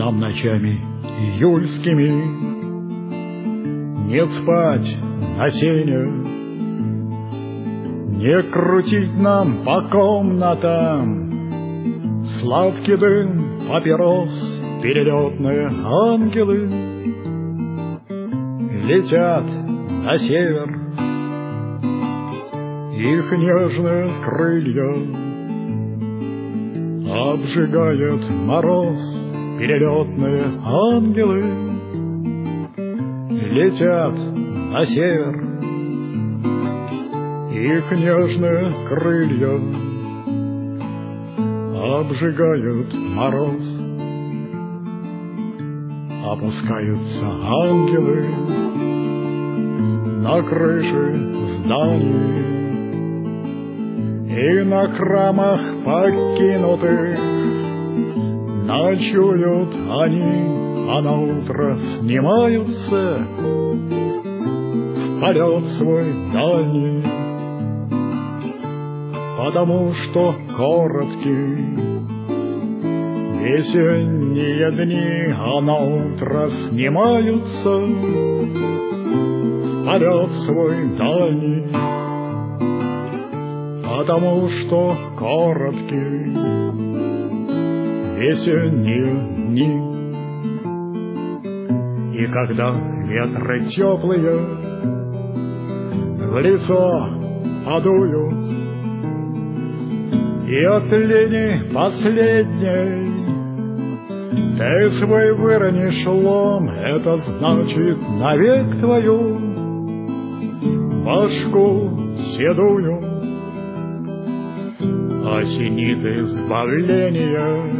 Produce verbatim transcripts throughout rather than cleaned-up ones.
нам ночами июльскими не спать на сене, не крутить нам по комнатам сладкий дым папирос. Перелетные ангелы летят на север, их нежные крылья обжигает мороз. Перелетные ангелы летят на север, их нежные крылья обжигают мороз. Опускаются ангелы на крыши зданий, и на храмах покинутых ночуют они, а наутро снимаются в полет свой дальний, потому что короткий весенние дни, а наутро снимаются в полет свой дальний, потому что короткий весенние дни. И когда ветры теплые в лицо подуют, и от лени последней ты свой выронишь лом, это значит навек твою башку седую осенит избавление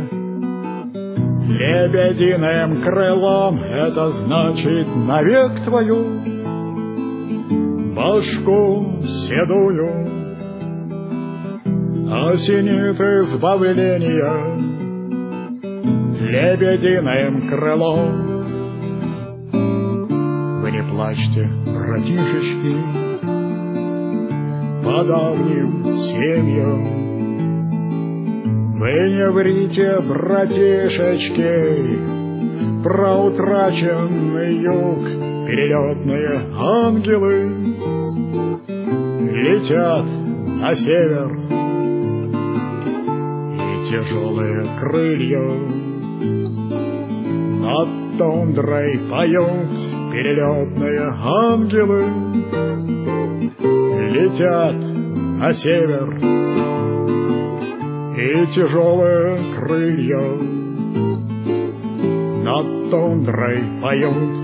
лебединым крылом, это значит навек твою башку седую осенит избавление лебединым крылом. Вы не плачьте, братишечки, по давним семьям, вы не врите, братишечки, про утраченный юг. Перелетные ангелы летят на север, и тяжелые крылья над тундрой поют. Перелетные ангелы летят на север, и тяжелые крылья над тундрой поют.